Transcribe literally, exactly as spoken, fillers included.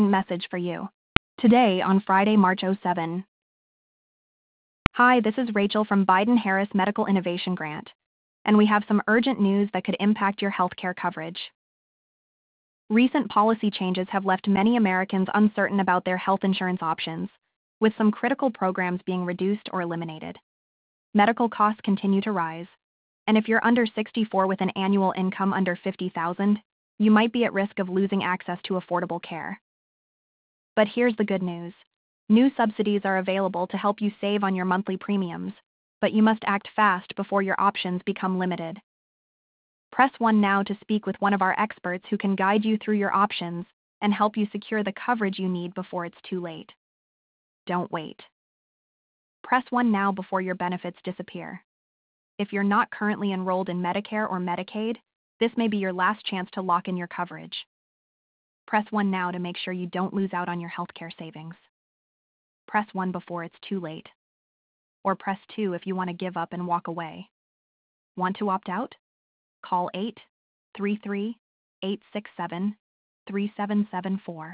message for you. Today, on Friday, March seventh. Hi, this is Rachel from Biden Harris Medical Innovation Grant, and we have some urgent news that could impact your healthcare coverage. Recent policy changes have left many Americans uncertain about their health insurance options, with some critical programs being reduced or eliminated. Medical costs continue to rise, and if you're under sixty-four with an annual income under fifty thousand dollars, you might be at risk of losing access to affordable care. But here's the good news. New subsidies are available to help you save on your monthly premiums, but you must act fast before your options become limited. Press one now to speak with one of our experts who can guide you through your options and help you secure the coverage you need before it's too late. Don't wait. Press one now before your benefits disappear. If you're not currently enrolled in Medicare or Medicaid, this may be your last chance to lock in your coverage. Press one now to make sure you don't lose out on your healthcare savings. Press one before it's too late. Or press two if you want to give up and walk away. Want to opt out? Call eight three three, eight six seven, three seven seven four.